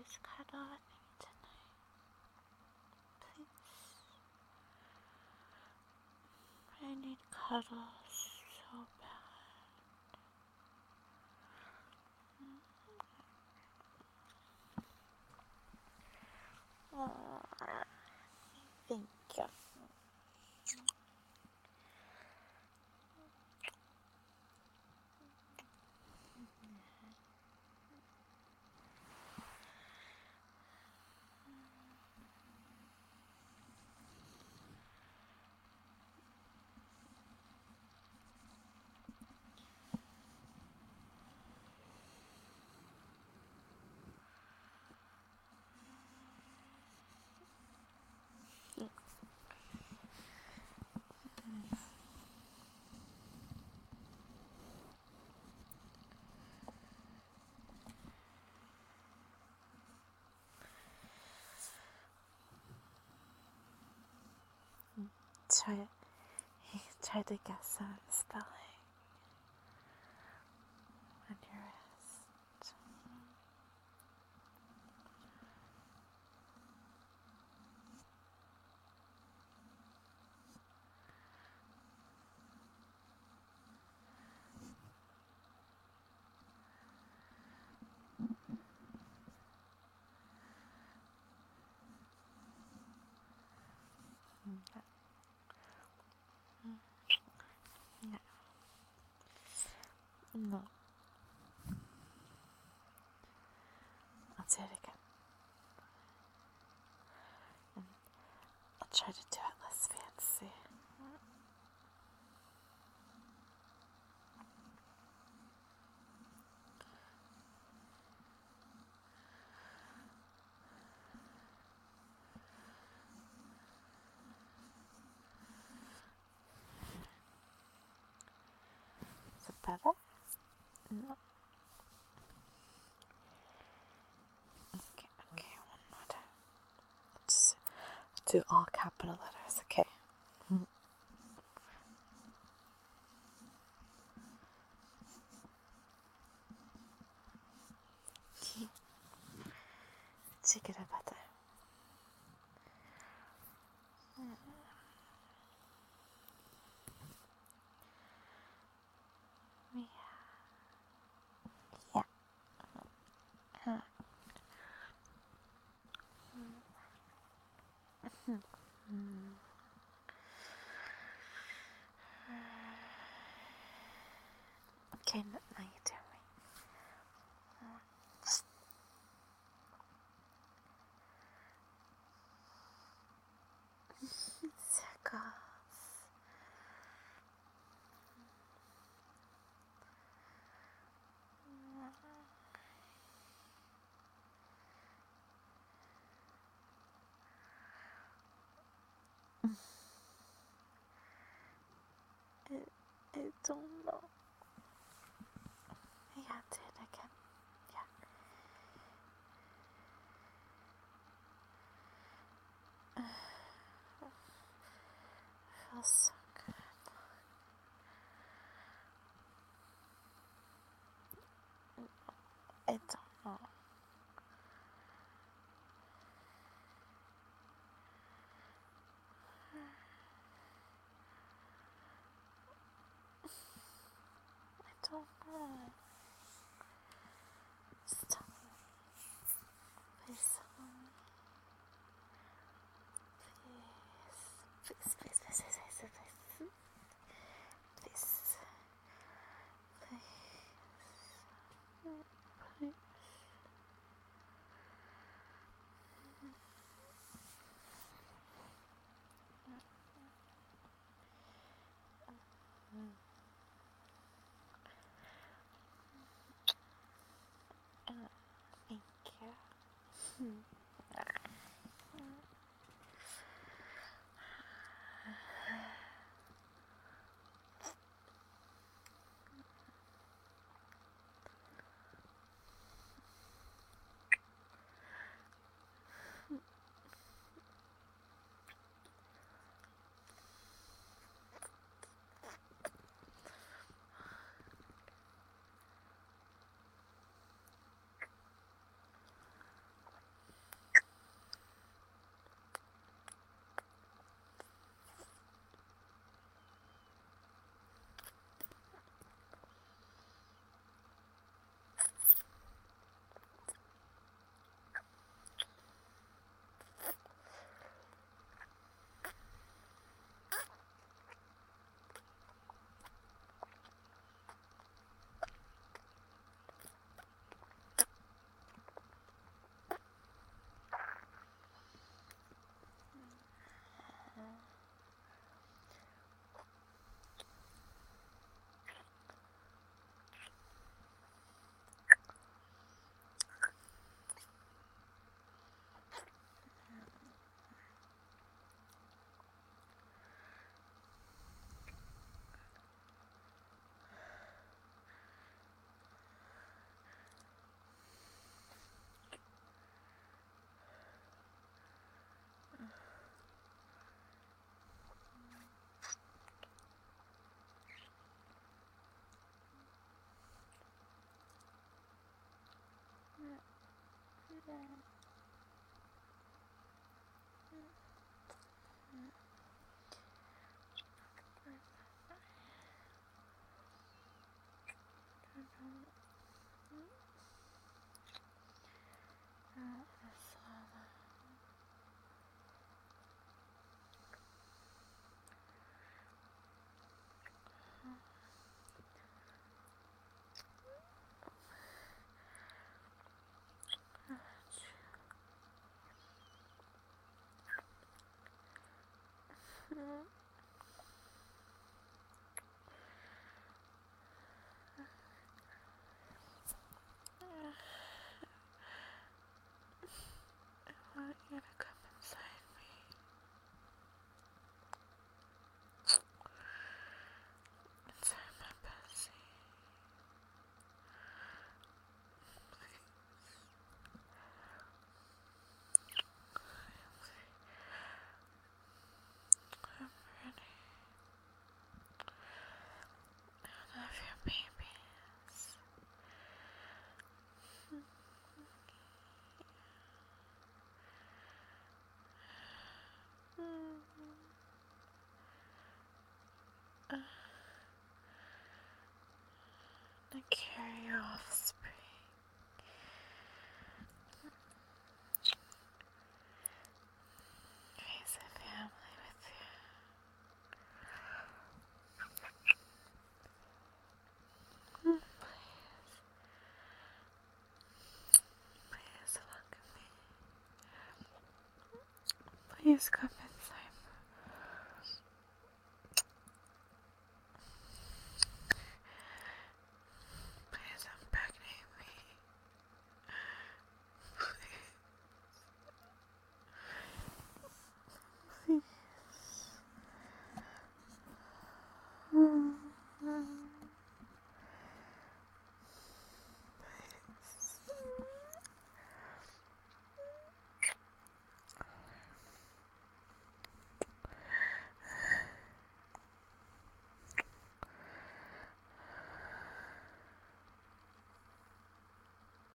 Please cuddle with me tonight. Please. I need cuddles so bad. Thank you. Try to guess some spelling on your wrist. No. I'll do it again. And I'll try to do it less fancy. Is it better? No. Okay, one more time. Just do all capital letters, okay? 지기를 받아요. Yeah. Okay, now you tell me. Circles. I don't know. Yeah, do it again. Yeah. Feels so good. I don't know. I don't know. Stop. Please. Please, please, please, please, please, please. Please. Please. Thank you. I want you to come inside me. Inside my pussy. I'm ready. I love your babies. I carry your offspring. Raise a family with you. Please look at me. Please come